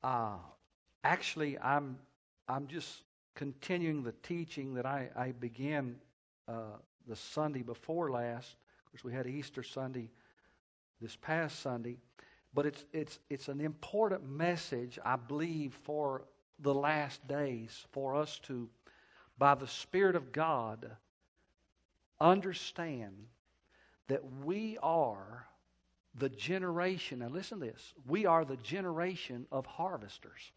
Uh, Actually, I'm just continuing the teaching that I began the Sunday before last. Of course, we had Easter Sunday this past Sunday, but it's an important message, I believe, for the last days, for us to, by the Spirit of God, understand that we are the generation. Now listen to this. We are the generation of harvesters.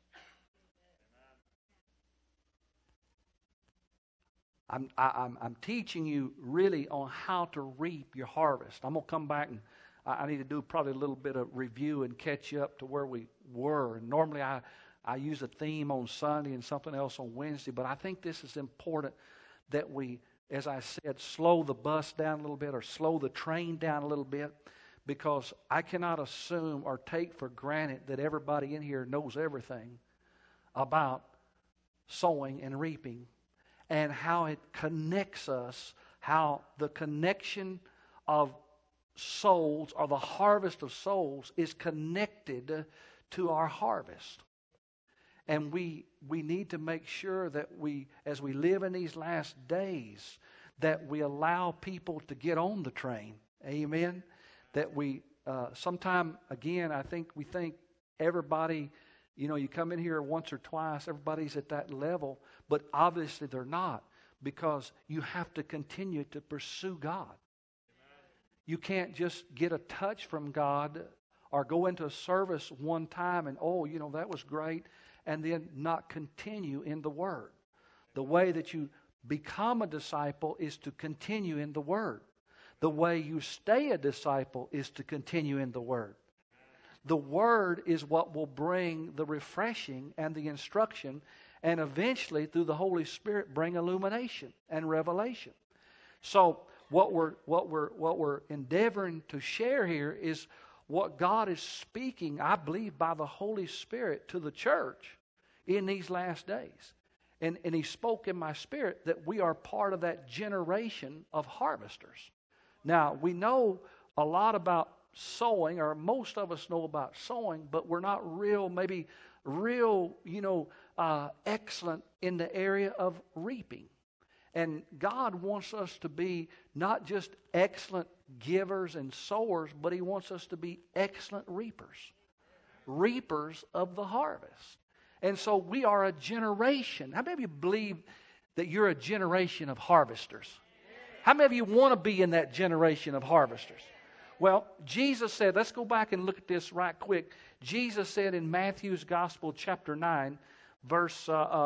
I'm teaching you really on how to reap your harvest. I'm going to come back and I need to do probably a little bit of review and catch you up to where we were. And normally I use a theme on Sunday and something else on Wednesday, but I think this is important that we, as I said, slow the bus down a little bit or slow the train down a little bit, because I cannot assume or take for granted that everybody in here knows everything about sowing and reaping and how it connects us, how the connection of souls or the harvest of souls is connected to our harvest. And we need to make sure that we, as we live in these last days, that we allow people to get on the train. Amen? That we, sometime, again, we think everybody, you come in here once or twice, everybody's at that level, but obviously they're not, because you have to continue to pursue God. You can't just get a touch from God or go into a service one time and, that was great, and then not continue in the Word. The way that you become a disciple is to continue in the Word. The way you stay a disciple is to continue in the Word. The Word is what will bring the refreshing and the instruction, and eventually, through the Holy Spirit, bring illumination and revelation. So, what we're endeavoring to share here is what God is speaking, I believe, by the Holy Spirit to the church in these last days. And He spoke in my spirit that we are part of that generation of harvesters. Now, we know a lot about sowing, or most of us know about sowing, but we're not real, excellent in the area of reaping. And God wants us to be not just excellent givers and sowers, but He wants us to be excellent reapers of the harvest. And so we are a generation. How many of you believe that you're a generation of harvesters? How many of you want to be in that generation of harvesters? Well, Jesus said, let's go back and look at this right quick. Jesus said in Matthew's Gospel, chapter 9, verse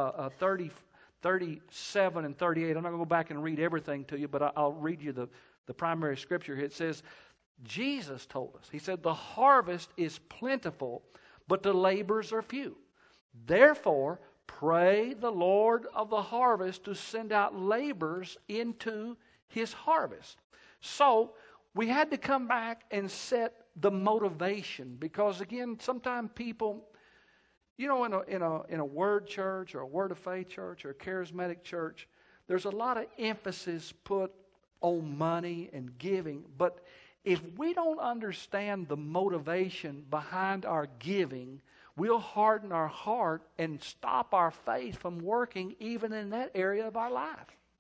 37 and 38. I'm not going to go back and read everything to you, but I'll read you the primary scripture here. It says, Jesus told us, He said, the harvest is plentiful, but the laborers are few. Therefore, pray the Lord of the harvest to send out laborers into His harvest. So, we had to come back and set the motivation, because again, sometimes people, in a word church or a word of faith church or a charismatic church, there's a lot of emphasis put on money and giving. But if we don't understand the motivation behind our giving, we'll harden our heart and stop our faith from working even in that area of our life.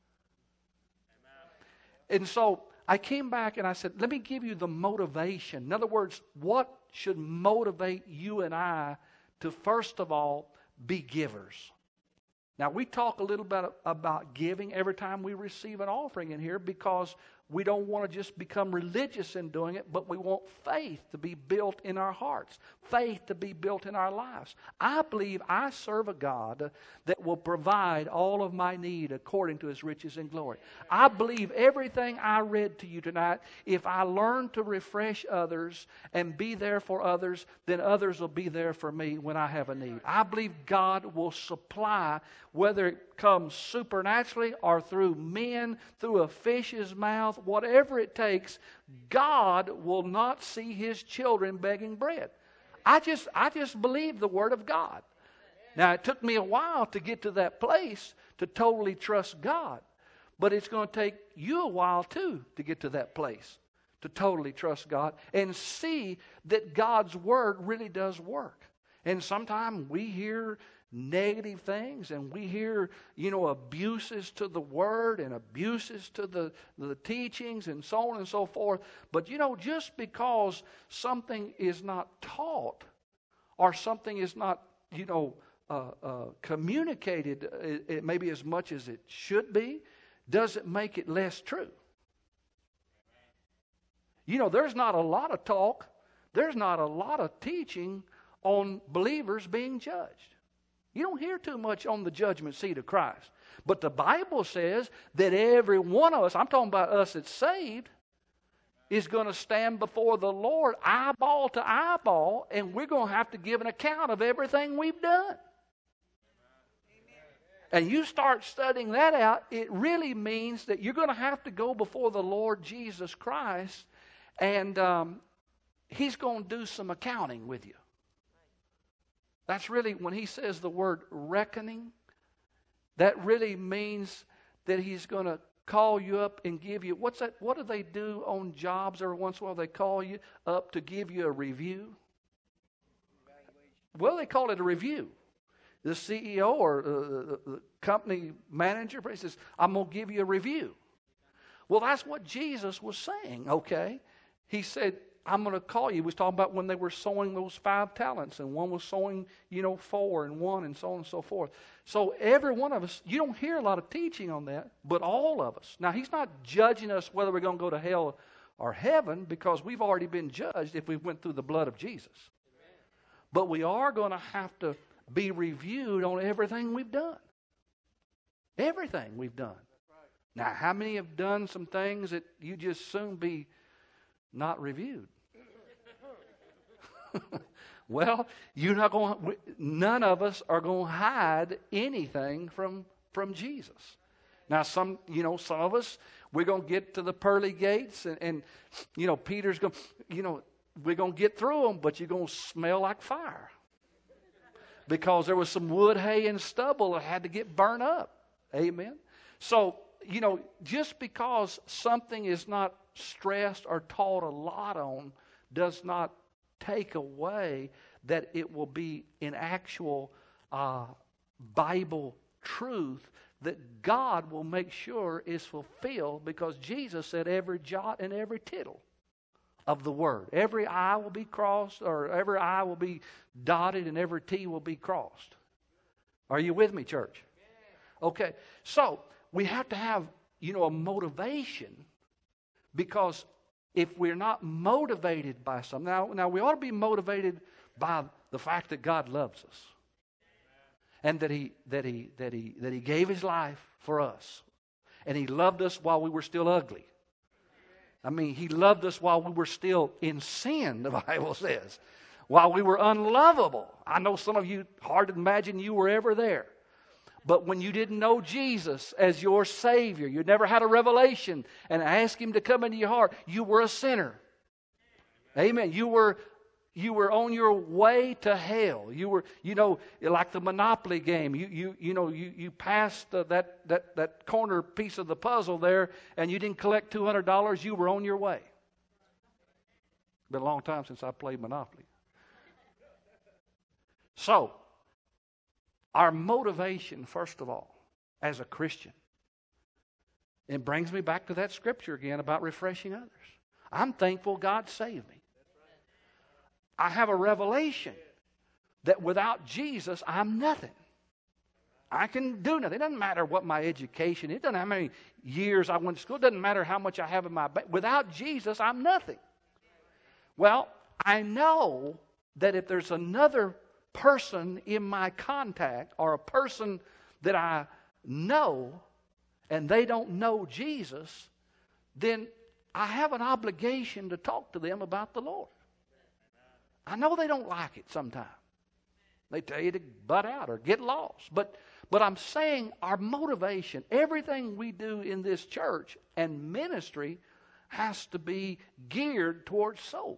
Amen. And so I came back and I said, let me give you the motivation. In other words, what should motivate you and I to, first of all, be givers? Now, we talk a little bit about giving every time we receive an offering in here, because we don't want to just become religious in doing it, but we want faith to be built in our hearts, faith to be built in our lives. I believe I serve a God that will provide all of my need according to His riches and glory. I believe everything I read to you tonight, if I learn to refresh others and be there for others, then others will be there for me when I have a need. I believe God will supply, whether it comes supernaturally or through men, through a fish's mouth, whatever it takes. God will not see His children begging bread. I just believe the Word of God. Now, it took me a while to get to that place to totally trust God. But it's going to take you a while too to get to that place to totally trust God and see that God's Word really does work. And sometimes we hear negative things, and we hear, abuses to the word and abuses to the teachings and so on and so forth. But, just because something is not taught or something is not, communicated maybe as much as it should be, doesn't make it less true. There's not a lot of talk. There's not a lot of teaching on believers being judged. You don't hear too much on the judgment seat of Christ. But the Bible says that every one of us, I'm talking about us that's saved, is going to stand before the Lord eyeball to eyeball, and we're going to have to give an account of everything we've done. And you start studying that out, it really means that you're going to have to go before the Lord Jesus Christ, and He's going to do some accounting with you. That's really, when He says the word reckoning, that really means that He's going to call you up and give you, what's that? What do they do on jobs every once in a while? They call you up to give you a review. Well, they call it a review. The CEO or the company manager says, I'm going to give you a review. Well, that's what Jesus was saying, okay? He said, I'm going to call you. He was talking about when they were sowing those 5 talents, and one was sowing, 4 and 1 and so on and so forth. So every one of us, you don't hear a lot of teaching on that, but all of us. Now, He's not judging us whether we're going to go to hell or heaven, because we've already been judged if we went through the blood of Jesus. But we are going to have to be reviewed on everything we've done. Everything we've done. Now, how many have done some things that you just soon be not reviewed? Well, none of us are going to hide anything from Jesus. Now, some of us, we're going to get to the pearly gates, and Peter's going, we're going to get through them, but you're going to smell like fire. Because there was some wood, hay, and stubble that had to get burnt up. Amen? So, just because something is not stressed or taught a lot on does not take away that it will be in actual Bible truth that God will make sure is fulfilled, because Jesus said every jot and every tittle of the word. Every I will be crossed, or every I will be dotted, and every T will be crossed. Are you with me, church? Okay, so we have to have, a motivation, because if we're not motivated by something, now we ought to be motivated by the fact that God loves us, and that He gave His life for us, and He loved us while we were still ugly. I mean, He loved us while we were still in sin, the Bible says. While we were unlovable. I know some of you, hard to imagine you were ever there. But when you didn't know Jesus as your Savior, you never had a revelation and asked Him to come into your heart, you were a sinner. Amen. You were on your way to hell. You were, like the Monopoly game. You passed that corner piece of the puzzle there, and you didn't collect $200. You were on your way. Been a long time since I played Monopoly. So, our motivation, first of all, as a Christian, it brings me back to that scripture again about refreshing others. I'm thankful God saved me. I have a revelation that without Jesus, I'm nothing. I can do nothing. It doesn't matter what my education is. It doesn't matter how many years I went to school. It doesn't matter how much I have in my bank. Without Jesus, I'm nothing. Well, I know that if there's another person in my contact, or a person that I know, and they don't know Jesus, then I have an obligation to talk to them about the Lord. I know they don't like it sometimes. They tell you to butt out or get lost. But I'm saying our motivation, everything we do in this church and ministry, has to be geared towards souls.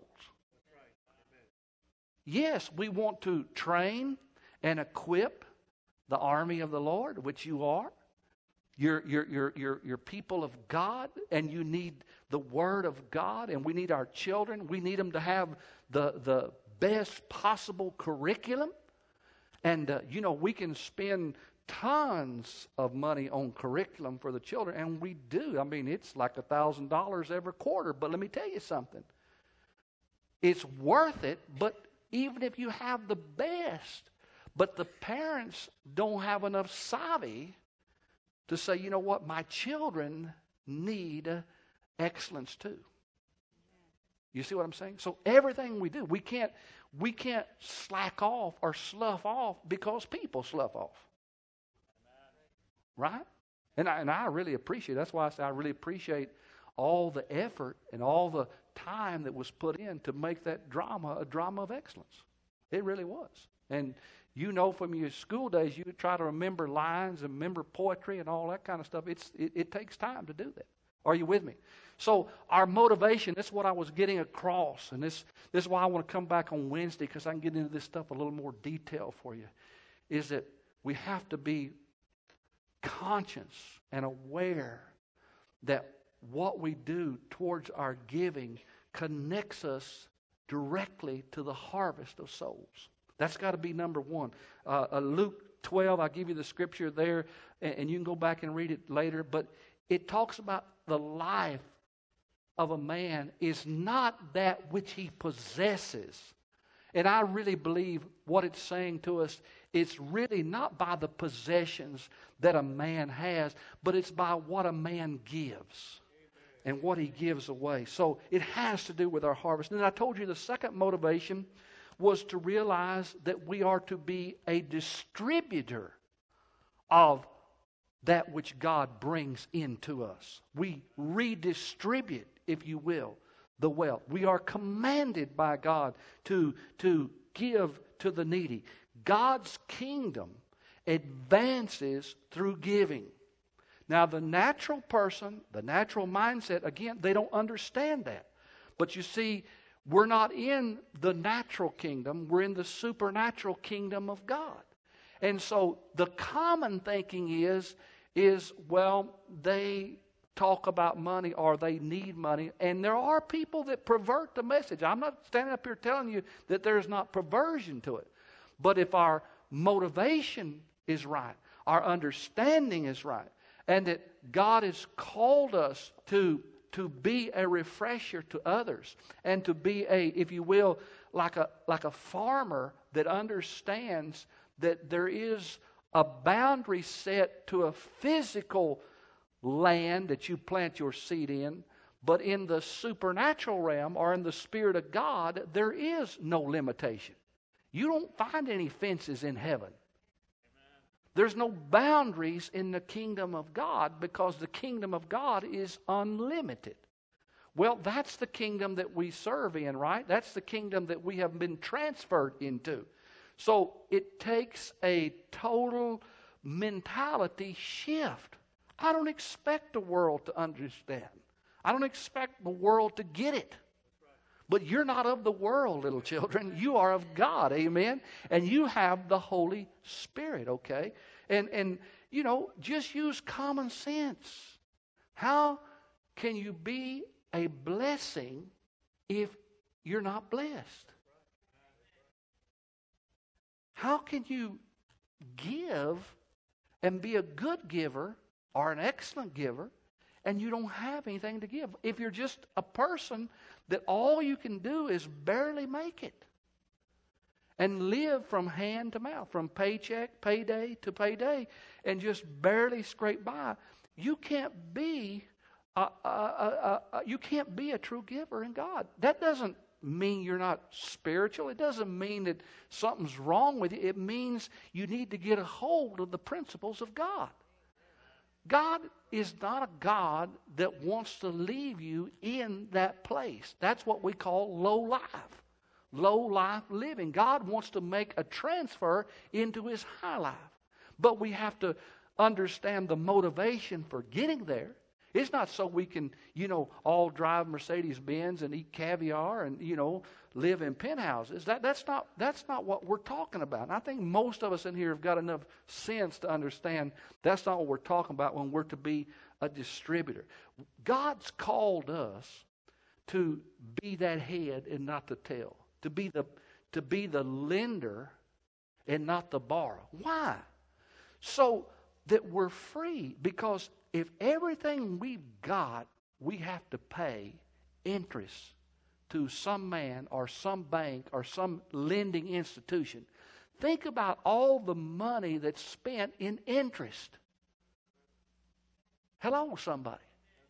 Yes, we want to train and equip the army of the Lord, which you are. You're people of God, and you need the Word of God, and we need our children. We need them to have the best possible curriculum. And, we can spend tons of money on curriculum for the children, and we do. I mean, it's like $1,000 every quarter. But let me tell you something. It's worth it, but even if you have the best, but the parents don't have enough savvy to say, you know what, my children need excellence too. You see what I'm saying? So everything we do, we can't slack off or slough off because people slough off. Right? And I really appreciate, that's why I say I really appreciate all the effort and all the time that was put in to make that drama a drama of excellence. It really was. And from your school days, you try to remember lines and remember poetry and all that kind of stuff. It takes time to do that. Are you with me? So our motivation, that's what I was getting across. And this is why I want to come back on Wednesday, because I can get into this stuff a little more detail for you, is that we have to be conscious and aware that what we do towards our giving connects us directly to the harvest of souls. That's got to be number one. Luke 12, I'll give you the scripture there, and you can go back and read it later, but it talks about the life of a man is not that which he possesses. And I really believe what it's saying to us, it's really not by the possessions that a man has, but it's by what a man gives and what he gives away. So it has to do with our harvest. And then I told you the second motivation was to realize that we are to be a distributor of that which God brings into us. We redistribute, if you will, the wealth. We are commanded by God to give to the needy. God's kingdom advances through giving. Now, the natural person, the natural mindset, again, they don't understand that. But you see, we're not in the natural kingdom. We're in the supernatural kingdom of God. And so the common thinking is well, they talk about money or they need money. And there are people that pervert the message. I'm not standing up here telling you that there's not perversion to it. But if our motivation is right, our understanding is right, and that God has called us to be a refresher to others, and to be a, if you will, like a farmer that understands that there is a boundary set to a physical land that you plant your seed in, but in the supernatural realm or in the Spirit of God, there is no limitation. You don't find any fences in heaven. There's no boundaries in the kingdom of God, because the kingdom of God is unlimited. Well, that's the kingdom that we serve in, right? That's the kingdom that we have been transferred into. So it takes a total mentality shift. I don't expect the world to understand. I don't expect the world to get it. But you're not of the world, little children. You are of God, amen? And you have the Holy Spirit, okay? And just use common sense. How can you be a blessing if you're not blessed? How can you give and be a good giver or an excellent giver and you don't have anything to give? If you're just a person that all you can do is barely make it and live from hand to mouth, from payday to payday, and just barely scrape by, you can't be a true giver in God. That doesn't mean you're not spiritual. It doesn't mean that something's wrong with you. It means you need to get a hold of the principles of God. God is not a God that wants to leave you in that place. That's what we call low life living. God wants to make a transfer into His high life. But we have to understand the motivation for getting there. It's not so we can, all drive Mercedes-Benz and eat caviar and, live in penthouses. That's not what we're talking about. And I think most of us in here have got enough sense to understand that's not what we're talking about when we're to be a distributor. God's called us to be that head and not the tail. To be to be the lender and not the borrower. Why? So that we're free. Because if everything we've got, we have to pay interest to some man or some bank or some lending institution. Think about all the money that's spent in interest. Hello, somebody.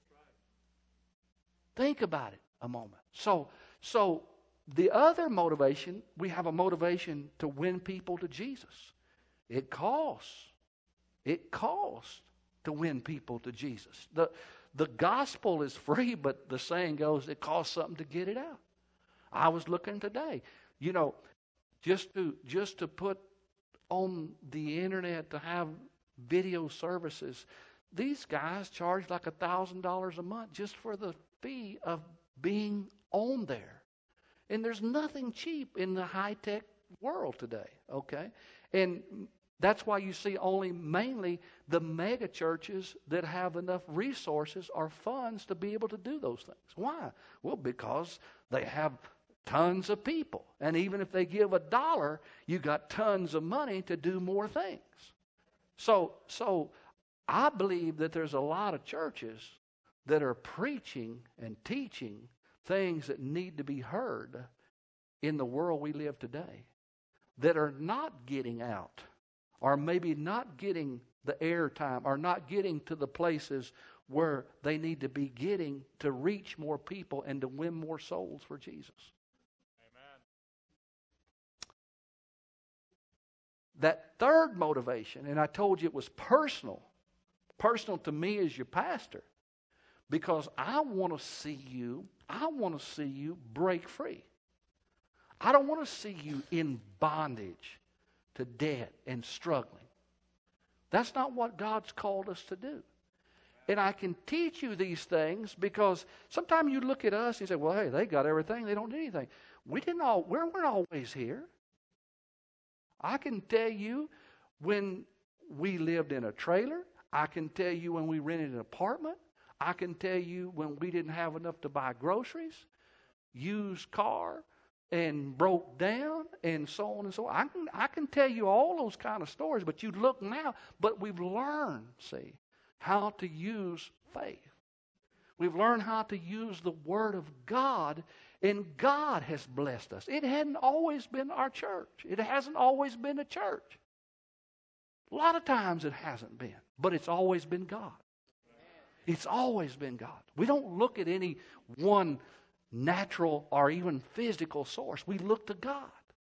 Think about it a moment. So the other motivation, we have a motivation to win people to Jesus. It costs. It costs to win people to Jesus. The gospel is free, but the saying goes, it costs something to get it out. I was looking today, just to put on the internet to have video services. These guys charge like $1,000 a month just for the fee of being on there. And there's nothing cheap in the high-tech world today, okay? And that's why you see only mainly the mega churches that have enough resources or funds to be able to do those things. Why? Well, because they have tons of people. And even if they give $1, you got tons of money to do more things. So I believe that there's a lot of churches that are preaching and teaching things that need to be heard in the world we live today that are not getting out, or maybe not getting the airtime, or not getting to the places where they need to be getting to reach more people and to win more souls for Jesus. Amen. That third motivation, and I told you it was personal to me as your pastor, because I want to see you break free. I don't want to see you in bondage to debt and struggling. That's not what God's called us to do. And I can teach you these things because sometimes you look at us and you say, well, hey, they got everything. They don't need anything. We weren't always here. I can tell you when we lived in a trailer. I can tell you when we rented an apartment. I can tell you when we didn't have enough to buy groceries, used car, and broke down, and so on and so on. I can tell you all those kind of stories, but you look now, but we've learned, see, how to use faith. We've learned how to use the Word of God, and God has blessed us. It hadn't always been our church. It hasn't always been a church. A lot of times it hasn't been, but it's always been God. It's always been God. We don't look at any one natural or even physical source. We look to God.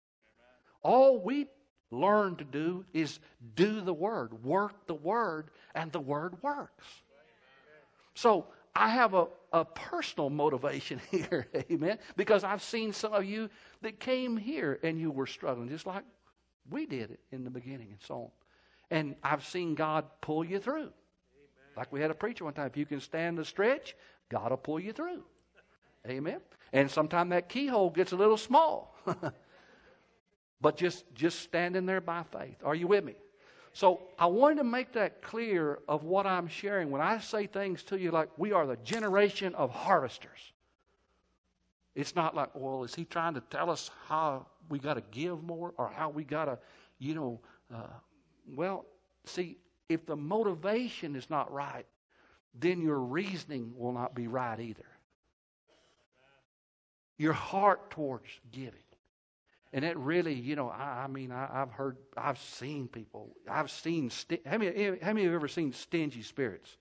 All we learn to do is do the Word, work the Word, and the Word works. So I have a personal motivation here, amen, because I've seen some of you that came here and you were struggling just like we did it in the beginning and so on. And I've seen God pull you through. Like we had a preacher one time, if you can stand the stretch, God will pull you through. Amen. And sometimes that keyhole gets a little small. But just standing there by faith. Are you with me? So I wanted to make that clear of what I'm sharing. When I say things to you like we are the generation of harvesters. It's not like, well, is he trying to tell us how we got to give more or how we got to, well, see, if the motivation is not right, then your reasoning will not be right either. Your heart towards giving. And it really, I've seen people. How many have ever seen stingy spirits?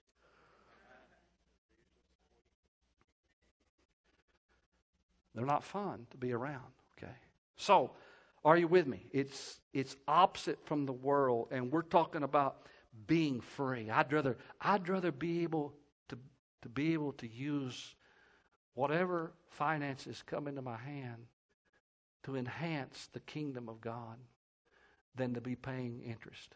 They're not fun to be around, okay? So, are you with me? It's opposite from the world, and we're talking about being free. I'd rather be able to use whatever finances come into my hand to enhance the kingdom of God than to be paying interest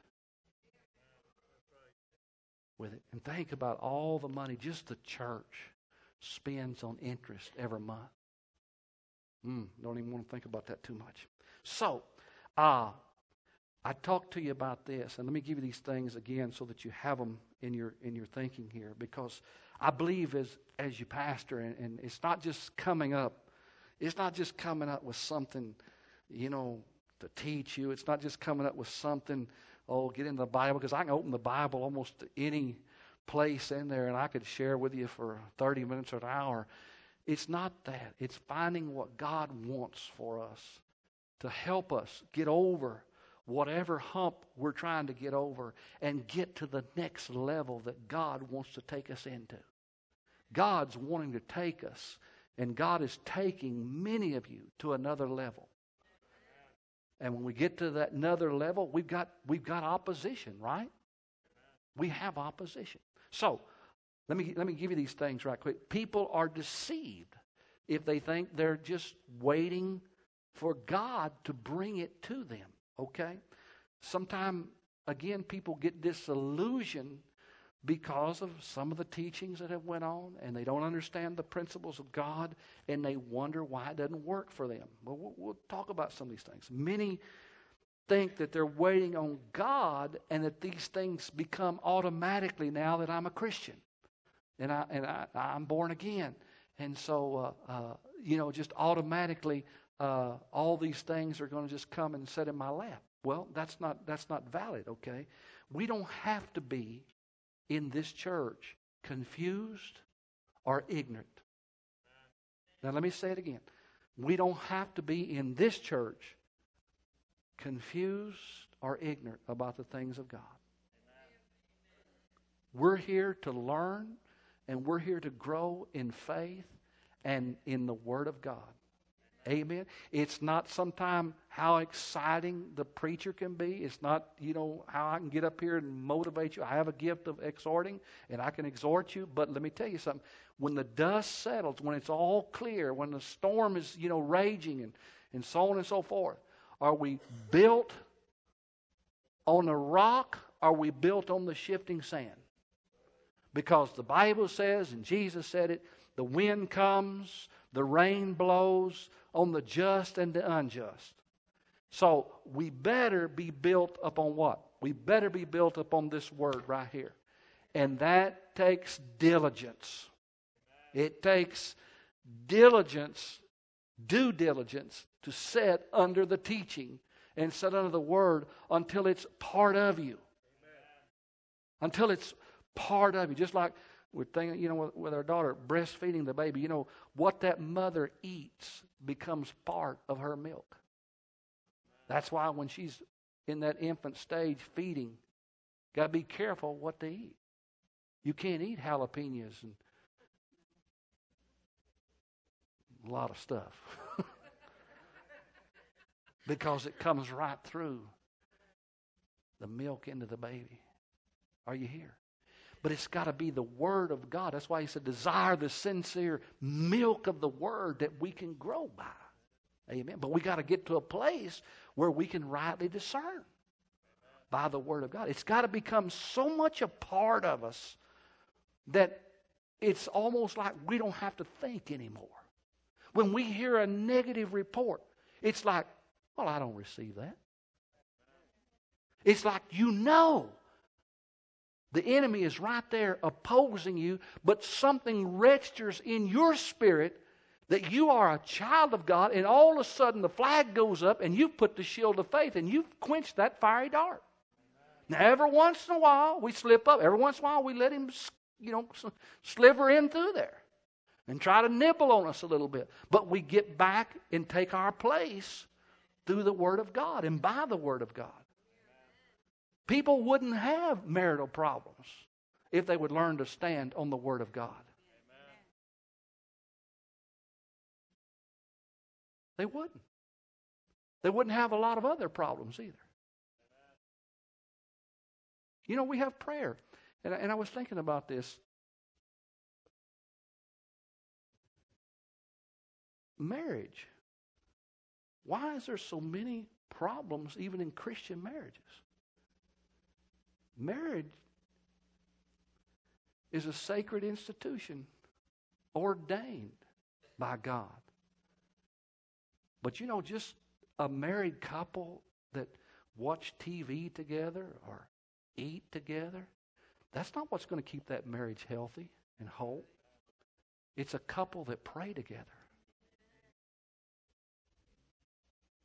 with it. And think about all the money just the church spends on interest every month. Don't even want to think about that too much. So, I talked to you about this, and let me give you these things again so that you have them in your thinking here, because I believe as you pastor, and it's not just coming up with something, to teach you. It's not just coming up with something, get into the Bible, because I can open the Bible almost to any place in there and I could share with you for 30 minutes or an hour. It's not that. It's finding what God wants for us to help us get over whatever hump we're trying to get over and get to the next level that God wants to take us into. God's wanting to take us, and God is taking many of you to another level. And when we get to that another level, we've got opposition, right? We have opposition. So, let me give you these things right quick. People are deceived if they think they're just waiting for God to bring it to them, okay? Sometimes, again, people get disillusioned because of some of the teachings that have went on, and they don't understand the principles of God, and they wonder why it doesn't work for them. Well, we'll talk about some of these things. Many think that they're waiting on God, and that these things become automatically now that I'm a Christian, and I'm born again, and so just automatically all these things are going to just come and sit in my lap. Well, that's not valid. Okay, we don't have to be in this church confused or ignorant. Now let me say it again. We don't have to be in this church confused or ignorant about the things of God. We're here to learn, and we're here to grow in faith and in the Word of God. Amen. It's not sometimes how exciting the preacher can be. It's not, how I can get up here and motivate you. I have a gift of exhorting, and I can exhort you. But let me tell you something. When the dust settles, when it's all clear, when the storm is, raging and so on and so forth, are we built on a rock? Or are we built on the shifting sand? Because the Bible says, and Jesus said it, the wind comes, the rain blows on the just and the unjust. So we better be built upon what? We better be built upon this word right here. And that takes diligence. It takes diligence, due diligence, to sit under the teaching and sit under the word until it's part of you. Until it's part of you. Just like we're thinking, with our daughter, breastfeeding the baby, what that mother eats becomes part of her milk. That's why when she's in that infant stage feeding, got to be careful what they eat. You can't eat jalapenos and a lot of stuff. Because it comes right through the milk into the baby. Are you here? But it's got to be the Word of God. That's why he said, desire the sincere milk of the Word that we can grow by. Amen. But we got to get to a place where we can rightly discern by the Word of God. It's got to become so much a part of us that it's almost like we don't have to think anymore. When we hear a negative report, it's like, well, I don't receive that. It's like the enemy is right there opposing you, but something registers in your spirit that you are a child of God, and all of a sudden the flag goes up and you've put the shield of faith and you've quenched that fiery dart. Now, every once in a while we slip up. Every once in a while we let him, sliver in through there and try to nibble on us a little bit. But we get back and take our place through the Word of God and by the Word of God. People wouldn't have marital problems if they would learn to stand on the Word of God. Amen. They wouldn't. They wouldn't have a lot of other problems either. Amen. We have prayer. And I was thinking about this. Marriage. Why is there so many problems even in Christian marriages? Marriage is a sacred institution ordained by God. But just a married couple that watch TV together or eat together, that's not what's going to keep that marriage healthy and whole. It's a couple that pray together.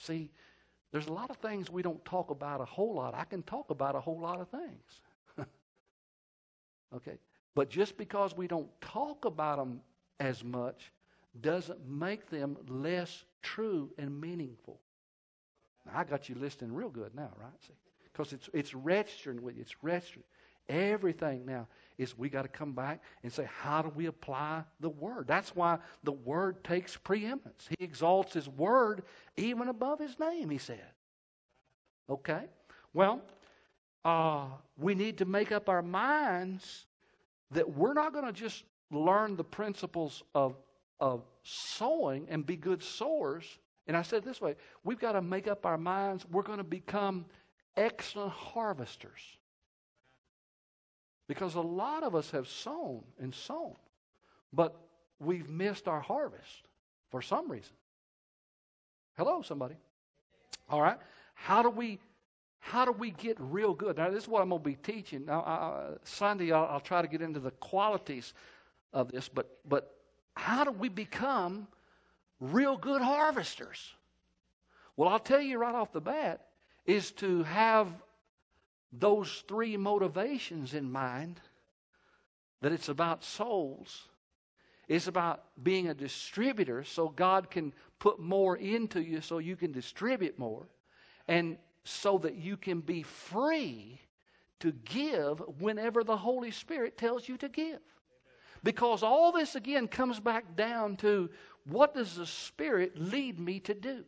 See, there's a lot of things we don't talk about a whole lot. I can talk about a whole lot of things. Okay? But just because we don't talk about them as much doesn't make them less true and meaningful. Now, I got you listening real good now, right? See? Because it's registering with you. It's registering. Everything now is we got to come back and say, how do we apply the Word? That's why the Word takes preeminence. He exalts His Word even above His name, He said. Okay? Well, we need to make up our minds that we're not going to just learn the principles of sowing and be good sowers. And I said it this way, we've got to make up our minds we're going to become excellent harvesters. Because a lot of us have sown and sown, but we've missed our harvest for some reason. Hello, somebody. All right. How do we get real good? Now, this is what I'm going to be teaching. Now, Sunday, I'll try to get into the qualities of this, but how do we become real good harvesters? Well, I'll tell you right off the bat, is to have those three motivations in mind, that it's about souls, it's about being a distributor so God can put more into you so you can distribute more, and so that you can be free to give whenever the Holy Spirit tells you to give. Because all this again comes back down to, what does the Spirit lead me to do?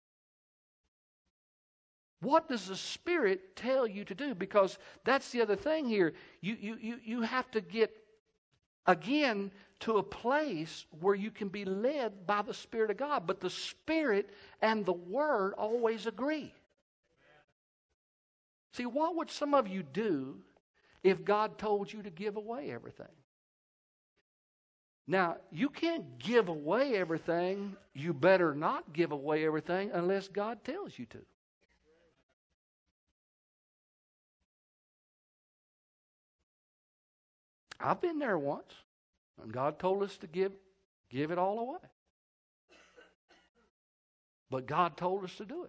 What does the Spirit tell you to do? Because that's the other thing here. You have to get, again, to a place where you can be led by the Spirit of God. But the Spirit and the Word always agree. See, what would some of you do if God told you to give away everything? Now, you can't give away everything. You better not give away everything unless God tells you to. I've been there once, and God told us to give it all away. But God told us to do it.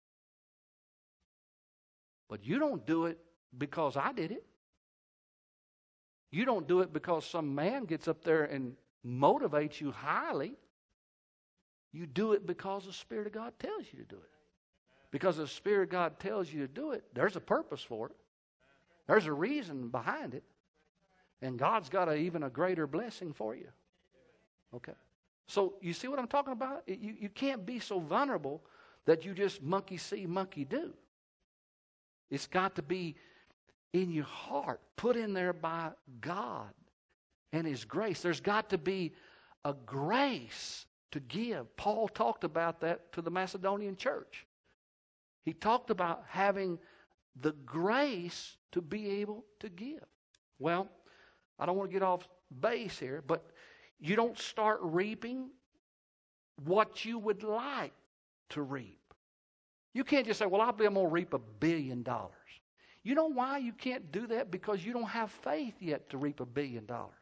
But you don't do it because I did it. You don't do it because some man gets up there and motivates you highly. You do it because the Spirit of God tells you to do it. Because the Spirit of God tells you to do it, there's a purpose for it. There's a reason behind it. And God's got even a greater blessing for you. Okay. So you see what I'm talking about? You can't be so vulnerable that you just monkey see, monkey do. It's got to be in your heart, put in there by God and His grace. There's got to be a grace to give. Paul talked about that to the Macedonian church. He talked about having the grace to be able to give. Well, I don't want to get off base here, but you don't start reaping what you would like to reap. You can't just say, well, I'm going to reap $1 billion. You know why you can't do that? Because you don't have faith yet to reap $1 billion.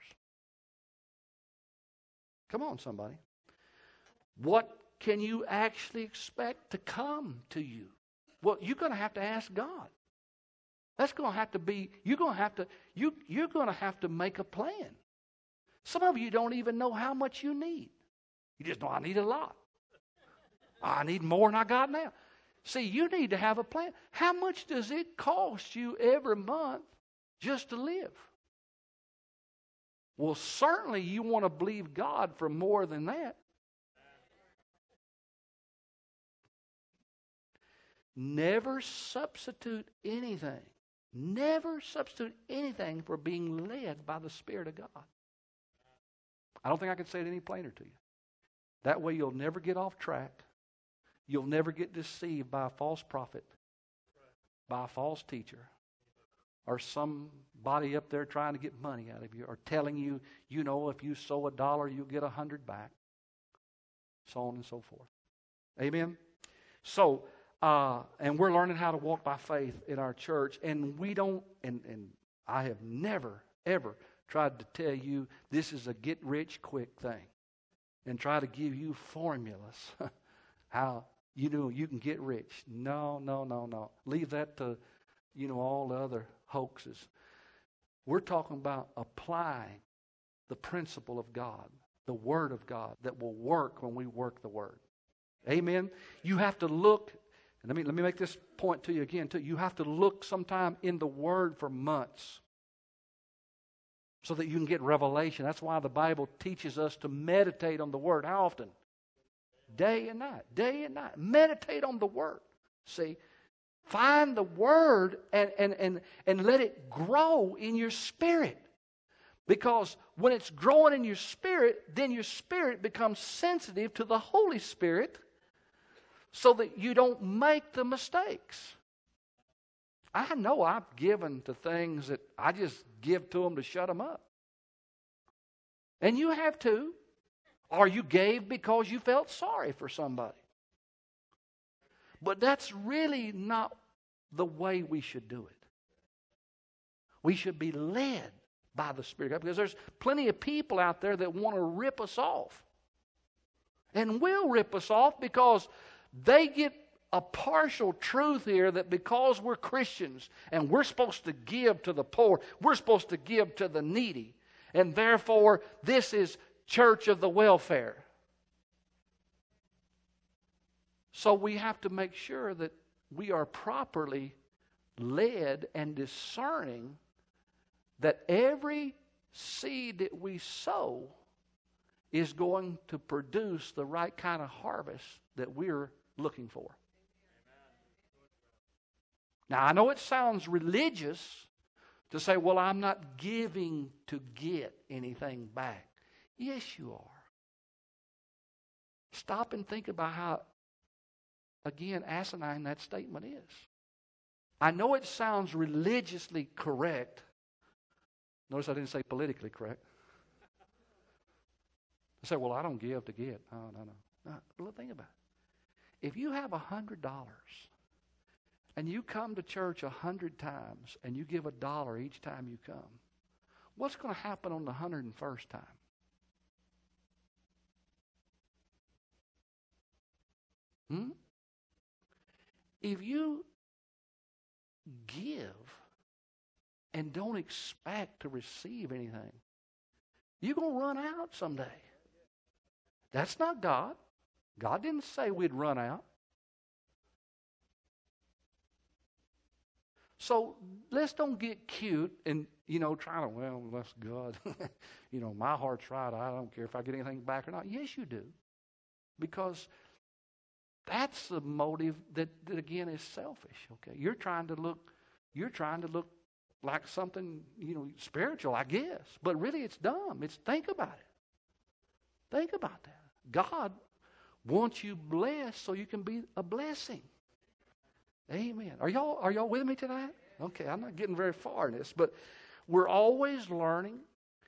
Come on, somebody. What can you actually expect to come to you? Well, you're going to have to ask God. That's going to have to be, you're going to have to make a plan. Some of you don't even know how much you need. You just know, I need a lot. I need more than I got now. See, you need to have a plan. How much does it cost you every month just to live? Well, certainly you want to believe God for more than that. Never substitute anything. Never substitute anything for being led by the Spirit of God. I don't think I could say it any plainer to you. That way you'll never get off track. You'll never get deceived by a false prophet, by a false teacher, or somebody up there trying to get money out of you, or telling you, you know, if you sow $1, you'll get 100 back, so on and so forth. Amen? So, and we're learning how to walk by faith in our church, and we don't, and I have never, ever tried to tell you this is a get-rich-quick thing and try to give you formulas how you can get rich. No, no, no, no. Leave that to, all the other hoaxes. We're talking about applying the principle of God, the Word of God that will work when we work the Word. Amen? You have to look, and let me make this point to you again, too. You have to look sometime in the Word for months so that you can get revelation. That's why the Bible teaches us to meditate on the Word. How often? Day and night. Day and night. Meditate on the Word. See? Find the Word and let it grow in your spirit. Because when it's growing in your spirit, then your spirit becomes sensitive to the Holy Spirit so that you don't make the mistakes. I know I've given to things that I just give to them to shut them up. And you have too. Or you gave because you felt sorry for somebody. But that's really not the way we should do it. We should be led by the Spirit of God, because there's plenty of people out there that want to rip us off. And will rip us off because they get a partial truth here that because we're Christians and we're supposed to give to the poor, we're supposed to give to the needy, and therefore this is church of the welfare. So we have to make sure that we are properly led and discerning that every seed that we sow is going to produce the right kind of harvest that we're looking for. Now, I know it sounds religious to say, well, I'm not giving to get anything back. Yes, you are. Stop and think about how, again, asinine that statement is. I know it sounds religiously correct. Notice I didn't say politically correct. I say, well, I don't give to get. Oh, no. Well, think about it. If you have $100 and you come to church 100 times and you give $1 each time you come, what's going to happen on the 101st time? If you give and don't expect to receive anything, you're going to run out someday. That's not God. God didn't say we'd run out. So let's don't get cute and, try to, well, that's God. My heart's right. I don't care if I get anything back or not. Yes, you do. Because that's the motive that again is selfish. Okay, you're trying to look like something spiritual, I guess, but really it's dumb. Think about it. Think about that. God wants you blessed so you can be a blessing. Amen. Are y'all with me tonight? Okay, I'm not getting very far in this, but we're always learning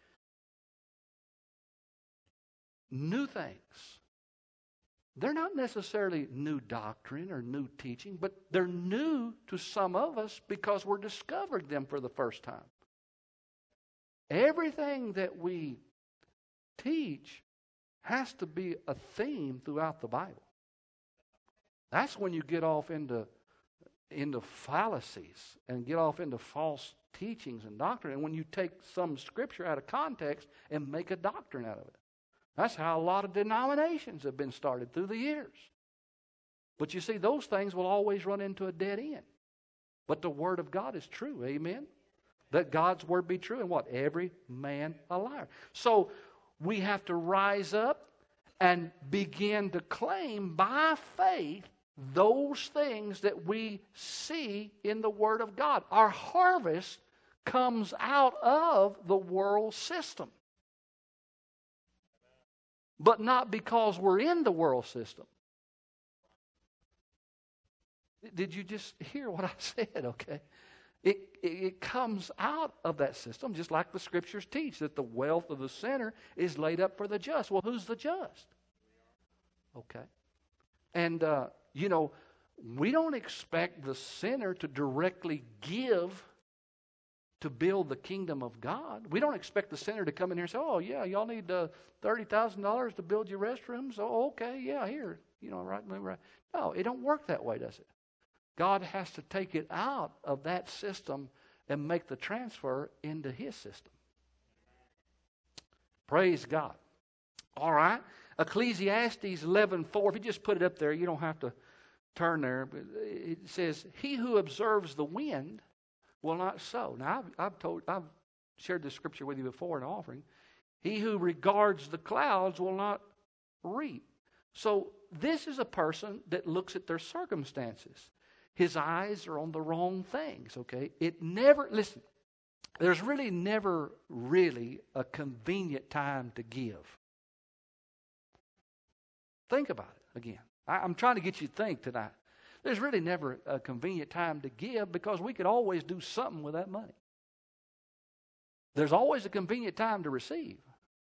new things. They're not necessarily new doctrine or new teaching, but they're new to some of us because we're discovering them for the first time. Everything that we teach has to be a theme throughout the Bible. That's when you get off into fallacies and get off into false teachings and doctrine, and when you take some scripture out of context and make a doctrine out of it. That's how a lot of denominations have been started through the years. But you see, those things will always run into a dead end. But the Word of God is true, amen? Let God's Word be true, and what? Every man a liar. So we have to rise up and begin to claim by faith those things that we see in the Word of God. Our harvest comes out of the world system. But not because we're in the world system. Did you just hear what I said? Okay. It comes out of that system, just like the Scriptures teach, that the wealth of the sinner is laid up for the just. Well, who's the just? Okay. And, we don't expect the sinner to directly give to build the kingdom of God. We don't expect the sinner to come in here and say, oh, yeah, y'all need $30,000 to build your restrooms. Oh, okay, yeah, here. right? No, it don't work that way, does it? God has to take it out of that system and make the transfer into His system. Praise God. All right. Ecclesiastes 11:4. If you just put it up there, you don't have to turn there. But it says, "He who observes the wind will not sow." Now, I've shared this scripture with you before in offering. He who regards the clouds will not reap. So this is a person that looks at their circumstances. His eyes are on the wrong things, okay? Listen, there's really never really a convenient time to give. Think about it again. I'm trying to get you to think tonight. There's really never a convenient time to give because we could always do something with that money. There's always a convenient time to receive.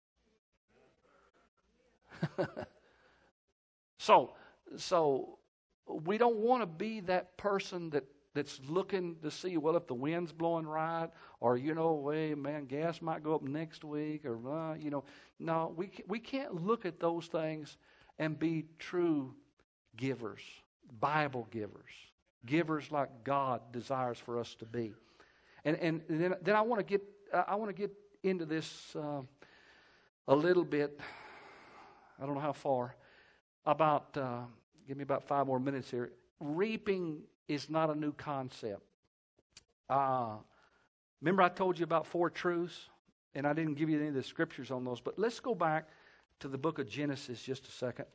So we don't want to be that person that's looking to see, well, if the wind's blowing right, or, hey, man, gas might go up next week, or, no, we can't look at those things and be true givers, Bible givers like God desires for us to be. And then I want to get into this a little bit. I don't know how far. Give me about 5 more minutes here. Reaping is not a new concept. Remember I told you about 4 truths, and I didn't give you any of the scriptures on those, but let's go back to the book of Genesis just a second.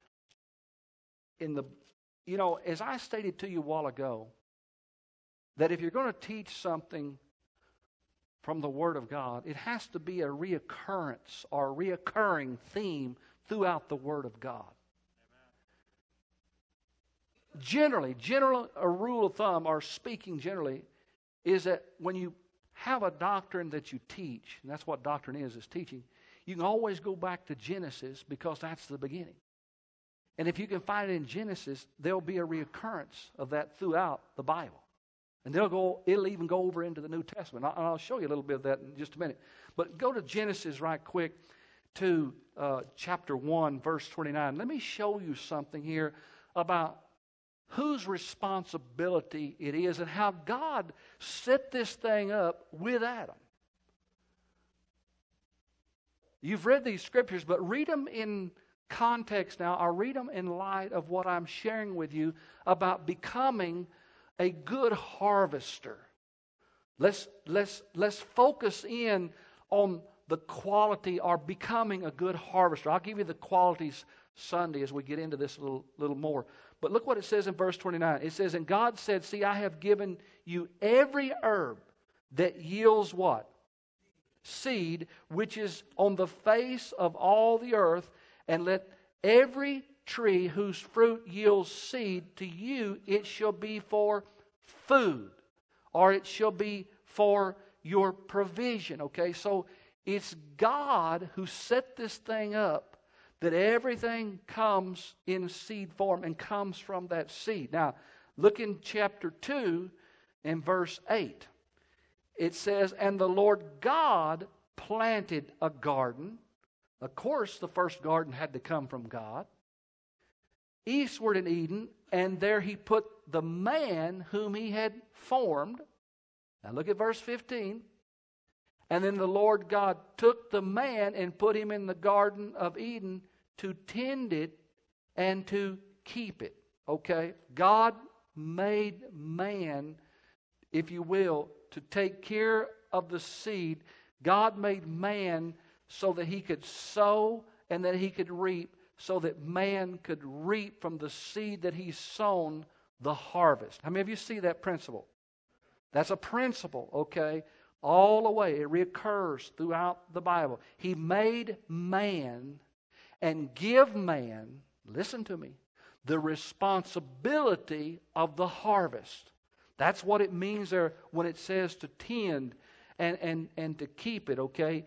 As I stated to you a while ago, that if you're going to teach something from the Word of God, it has to be a reoccurrence or a reoccurring theme throughout the Word of God. A rule of thumb, or speaking generally, is that when you have a doctrine that you teach, and that's what doctrine is teaching, you can always go back to Genesis because that's the beginning. And if you can find it in Genesis, there'll be a reoccurrence of that throughout the Bible. And it'll even go over into the New Testament. I'll show you a little bit of that in just a minute. But go to Genesis right quick to chapter 1, verse 29. Let me show you something here about whose responsibility it is and how God set this thing up with Adam. You've read these scriptures, but read them in context now, or read them in light of what I'm sharing with you about becoming a good harvester. Let's focus in on the quality or becoming a good harvester. I'll give you the qualities Sunday as we get into this a little more. But look what it says in verse 29. It says, "And God said, see, I have given you every herb that yields" what? "Seed, which is on the face of all the earth, and let every tree whose fruit yields seed, to you it shall be for food," or it shall be for your provision. Okay, so it's God who set this thing up, that everything comes in seed form and comes from that seed. Now, look in chapter 2 and verse 8. It says, "And the Lord God planted a garden." Of course, the first garden had to come from God. "Eastward in Eden, and there He put the man whom He had formed." Now look at verse 15. "And then the Lord God took the man and put him in the Garden of Eden to tend it and to keep it." Okay? God made man, if you will, to take care of the seed. God made man so that he could sow and that he could reap, so that man could reap from the seed that he's sown the harvest. How many of you see that principle? That's a principle, okay? All the way. It reoccurs throughout the Bible. He made man and give man, listen to me, the responsibility of the harvest. That's what it means there when it says to tend and to keep it, okay?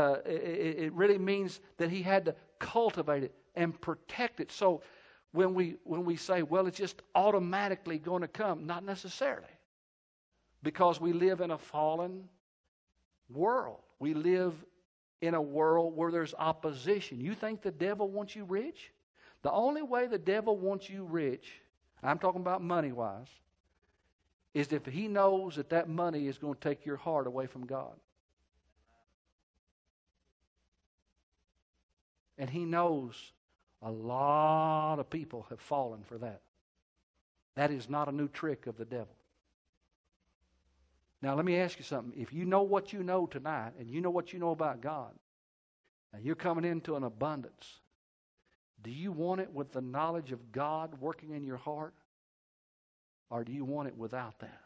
It really means that he had to cultivate it and protect it. So when we say, well, it's just automatically going to come, not necessarily. Because we live in a fallen world. We live in a world where there's opposition. You think the devil wants you rich? The only way the devil wants you rich, I'm talking about money-wise, is if he knows that that money is going to take your heart away from God. And he knows a lot of people have fallen for that. That is not a new trick of the devil. Now, let me ask you something. If you know what you know tonight, and you know what you know about God, and you're coming into an abundance, do you want it with the knowledge of God working in your heart? Or do you want it without that?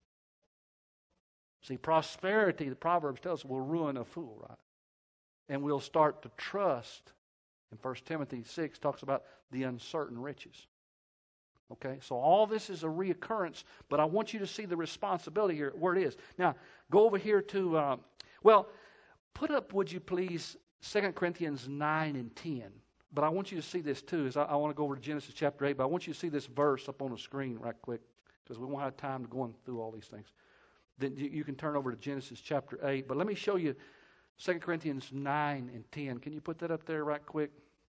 See, prosperity, the Proverbs tell us, will ruin a fool, right? And we'll start to trust. In 1 Timothy 6 talks about the uncertain riches. Okay, so all this is a reoccurrence, but I want you to see the responsibility here, where it is. Now, go over here to, put up, would you please, 2 Corinthians 9 and 10. But I want you to see this too. I want to go over to Genesis chapter 8, but I want you to see this verse up on the screen right quick, because we won't have time to go through all these things. Then you can turn over to Genesis chapter 8. But let me show you 2 Corinthians 9 and 10. Can you put that up there right quick?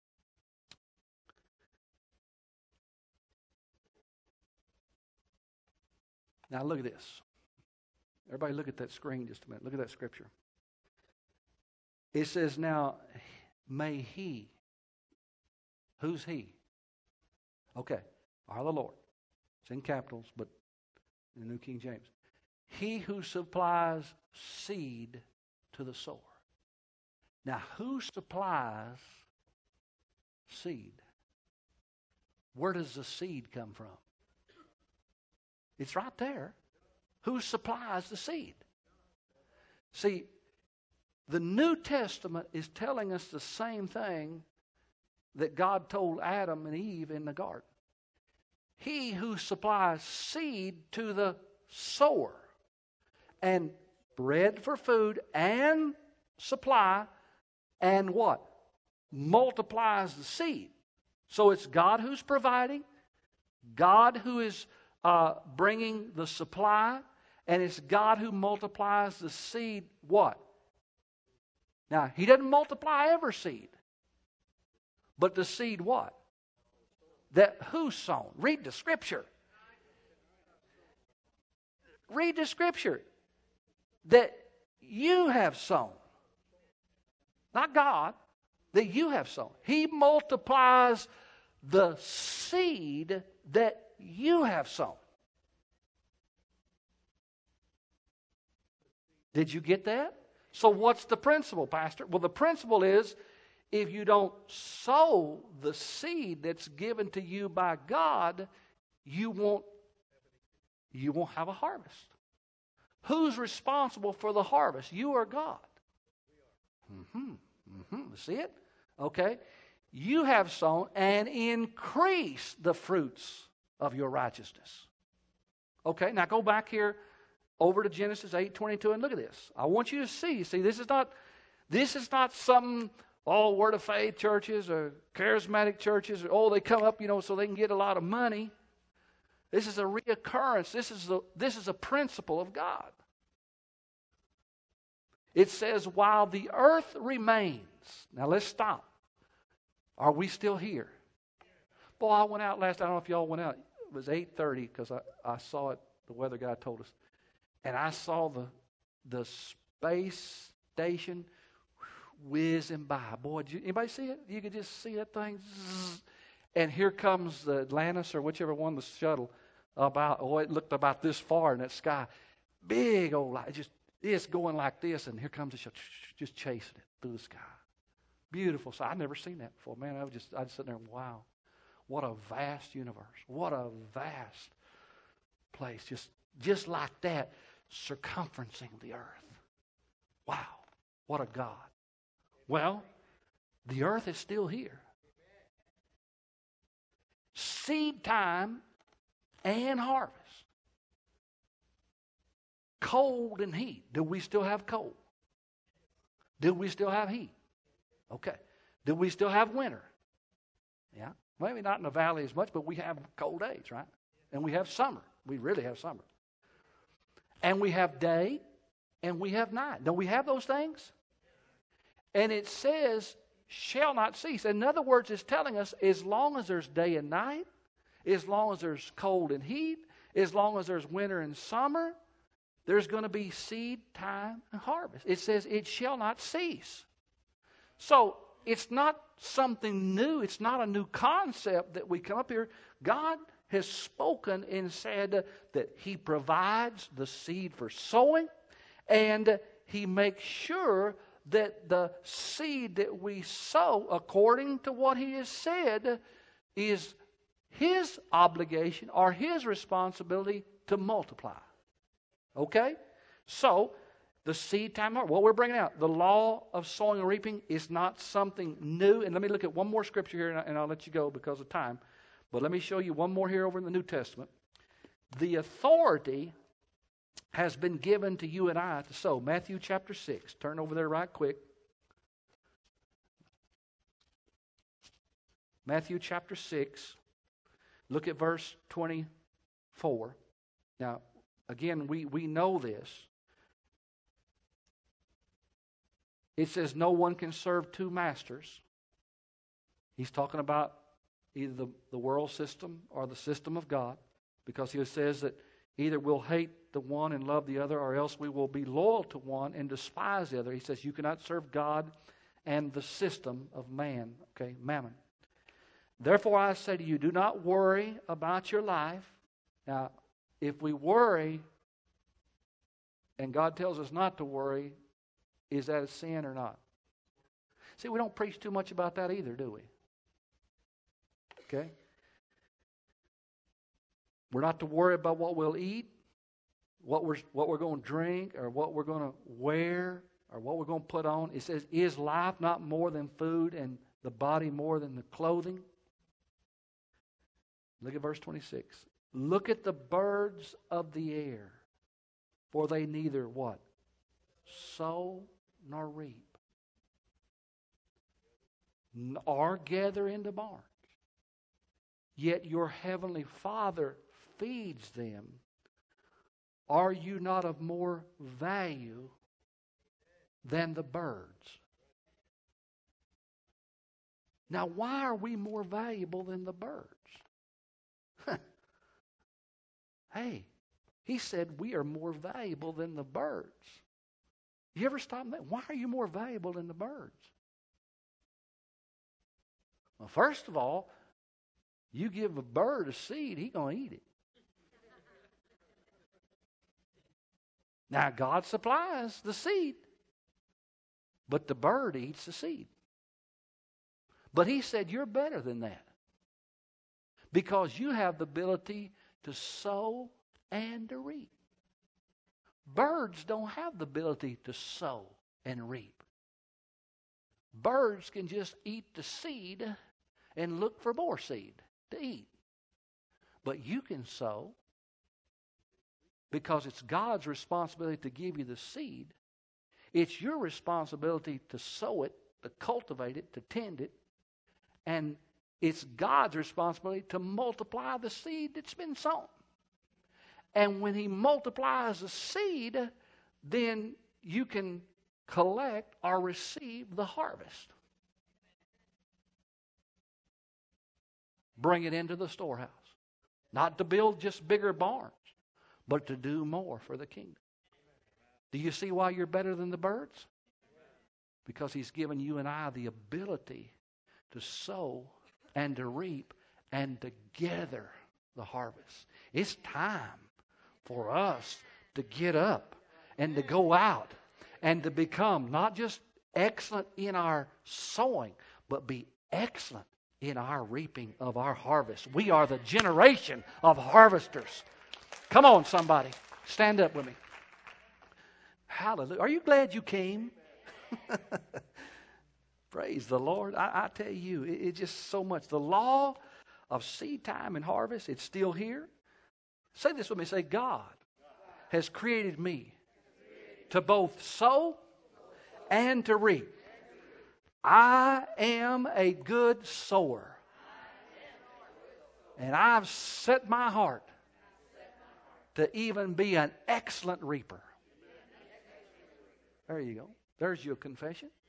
Now look at this. Everybody look at that screen just a minute. Look at that scripture. It says, now, may he. Who's he? Okay. Our the Lord. It's in capitals, but in the New King James. He who supplies seed to the sower. Now, who supplies seed? Where does the seed come from? It's right there. Who supplies the seed? See, the New Testament is telling us the same thing that God told Adam and Eve in the garden. He who supplies seed to the sower, and bread for food, and supply, and what? Multiplies the seed. So it's God who's providing, God who is bringing the supply, and it's God who multiplies the seed. What? Now, He doesn't multiply every seed. But the seed what? That who's sown? Read the Scripture. Read the Scripture. That you have sown. Not God. That you have sown. He multiplies the seed that you have sown. Did you get that? So what's the principle, Pastor? Well, the principle is, if you don't sow the seed that's given to you by God, you won't have a harvest. Who's responsible for the harvest? You or God? See it? Okay. You have sown and increased the fruits of your righteousness. Okay, now go back here over to Genesis 8:22 and look at this. I want you to see, this is not some Word of Faith churches or charismatic churches, or they come up, so they can get a lot of money. This is a reoccurrence. This is a principle of God. It says, while the earth remains. Now let's stop. Are we still here? Boy, I went out last, I don't know if y'all went out. It was 8:30 because I saw it, the weather guy told us. And I saw the space station whizzing by. Boy, did anybody see it? You could just see that thing. Zzz. And here comes the Atlantis or whichever one, the shuttle, it looked about this far in that sky. Big old light. It's going like this, and here comes the shuttle, just chasing it through the sky. Beautiful. So I'd never seen that before. Man, I'd sit there and wow. What a vast universe. What a vast place. Just like that, circumferencing the earth. Wow. What a God. Well, the earth is still here. Seed time and harvest. Cold and heat. Do we still have cold? Do we still have heat? Okay. Do we still have winter? Yeah. Maybe not in the valley as much, but we have cold days, right? And we have summer. We really have summer. And we have day and we have night. Don't we have those things? And it says, shall not cease. In other words, it's telling us as long as there's day and night, as long as there's cold and heat, as long as there's winter and summer, there's going to be seed time and harvest. It says it shall not cease. So it's not something new. It's not a new concept that we come up here. God has spoken and said that He provides the seed for sowing, and He makes sure that the seed that we sow, according to what He has said, is His obligation or His responsibility to multiply. Okay? So, the seed time, what we're bringing out, the law of sowing and reaping is not something new. And let me look at one more scripture here, and I'll let you go because of time. But let me show you one more here over in the New Testament. The authority has been given to you and I to sow. Matthew chapter 6. Turn over there right quick. Matthew chapter 6. Look at verse 24. Now, again, we know this. It says no one can serve two masters. He's talking about either the world system or the system of God, because He says that either we'll hate the one and love the other, or else we will be loyal to one and despise the other. He says you cannot serve God and the system of man, okay, mammon. Therefore I say to you, do not worry about your life. Now, if we worry and God tells us not to worry, is that a sin or not? See, we don't preach too much about that either, do we? Okay? We're not to worry about what we'll eat, what we're going to drink, or what we're going to wear, or what we're going to put on. It says, is life not more than food, and the body more than the clothing? Look at verse 26. Look at the birds of the air, for they neither what? Sow nor reap, nor gather into barns. Yet your heavenly Father feeds them. Are you not of more value than the birds? Now, why are we more valuable than the birds? Hey, He said we are more valuable than the birds. You ever stop and think, why are you more valuable than the birds? Well, first of all, you give a bird a seed, he's going to eat it. Now, God supplies the seed, but the bird eats the seed. But He said you're better than that, because you have the ability to sow and to reap. Birds don't have the ability to sow and reap. Birds can just eat the seed and look for more seed to eat. But you can sow, because it's God's responsibility to give you the seed. It's your responsibility to sow it, to cultivate it, to tend it. And it's God's responsibility to multiply the seed that's been sown. And when He multiplies the seed, then you can collect or receive the harvest. Bring it into the storehouse. Not to build just bigger barns, but to do more for the kingdom. Do you see why you're better than the birds? Because He's given you and I the ability to sow and to reap and to gather the harvest. It's time for us to get up and to go out and to become not just excellent in our sowing, but be excellent in our reaping of our harvest. We are the generation of harvesters. Come on, somebody. Stand up with me. Hallelujah. Are you glad you came? Praise the Lord. I tell you, it's just so much. The law of seed time and harvest, it's still here. Say this with me. Say, God has created me to both sow and to reap. I am a good sower. And I've set my heart to even be an excellent reaper. There you go. There's your confession.